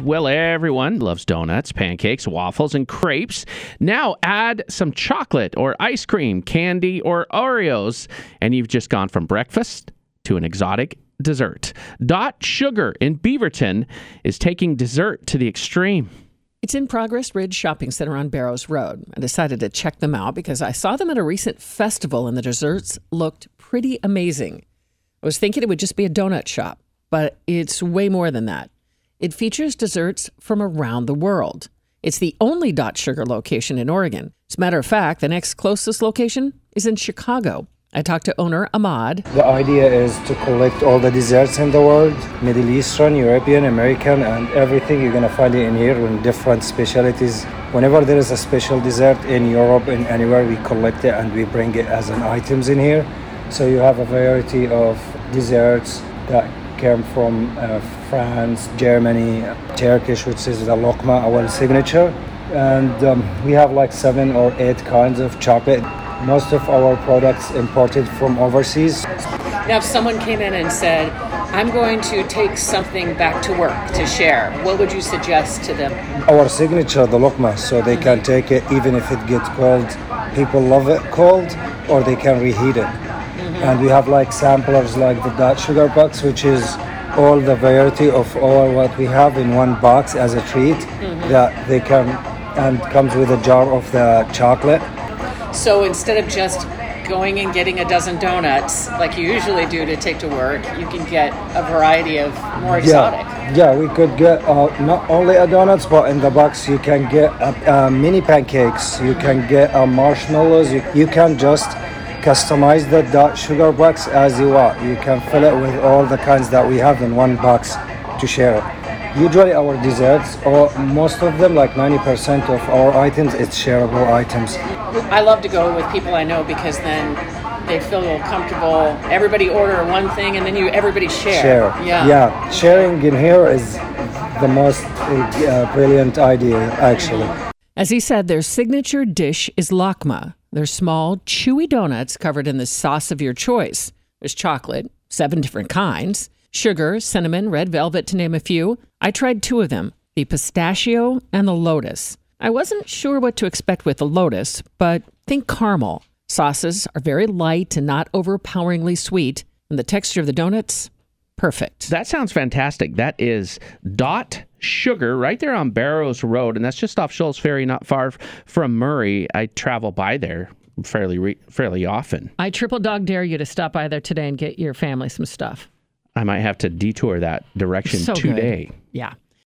Well, everyone loves donuts, pancakes, waffles, and crepes. Now add some chocolate or ice cream, candy, or Oreos, and you've just gone from breakfast to an exotic dessert. Dot Sugar in Beaverton is taking dessert to the extreme. It's in Progress Ridge Shopping Center on Barrows Road. I decided to check them out because I saw them at a recent festival and the desserts looked pretty amazing. I was thinking it would just be a donut shop, but it's way more than that. It features desserts from around the world. It's the only Dot Sugar location in Oregon. As a matter of fact, the next closest location is in Chicago. I talked to owner Ahmad. The idea is to collect all the desserts in the world, Middle Eastern, European, American, and everything. You're going to find it in here in different specialties. Whenever there is a special dessert in Europe and anywhere, we collect it and we bring it as an items in here. So you have a variety of desserts that came from France, Germany, Turkish, which is the lokma, our signature. And we have like 7 or 8 kinds of chocolate. Most of our products imported from overseas. Now, if someone came in and said, I'm going to take something back to work to share, what would you suggest to them? Our signature, the lokma, so they can take it even if it gets cold. People love it cold, or they can reheat it. And we have like samplers like the Dot Sugar box, which is all the variety of all what we have in one box as a treat that they can, and comes with a jar of the chocolate. So instead of just going and getting a dozen donuts like you usually do to take to work, you can get a variety of more exotic. Yeah, we could get not only a donuts, but in the box you can get mini pancakes, you can get marshmallows, you can just customize the Dot Sugar box as you want. You can fill it with all the kinds that we have in one box to share it. Usually our desserts, or most of them, like 90% of our items, it's shareable items. I love to go with people I know because then they feel comfortable. Everybody order one thing and then everybody share. Yeah. Sharing in here is the most brilliant idea, actually. As he said, their signature dish is lakma. They're small, chewy donuts covered in the sauce of your choice. There's chocolate, 7 different kinds, sugar, cinnamon, red velvet, to name a few. I tried 2 of them, the pistachio and the lotus. I wasn't sure what to expect with the lotus, but think caramel. Sauces are very light and not overpoweringly sweet, and the texture of the donuts, perfect. That sounds fantastic. That is Dot Sugar right there on Barrows Road, and that's just off Shoals Ferry, not far from Murray. I travel by there fairly often. I triple dog dare you to stop by there today and get your family some stuff. I might have to detour that direction today. Good. Yeah.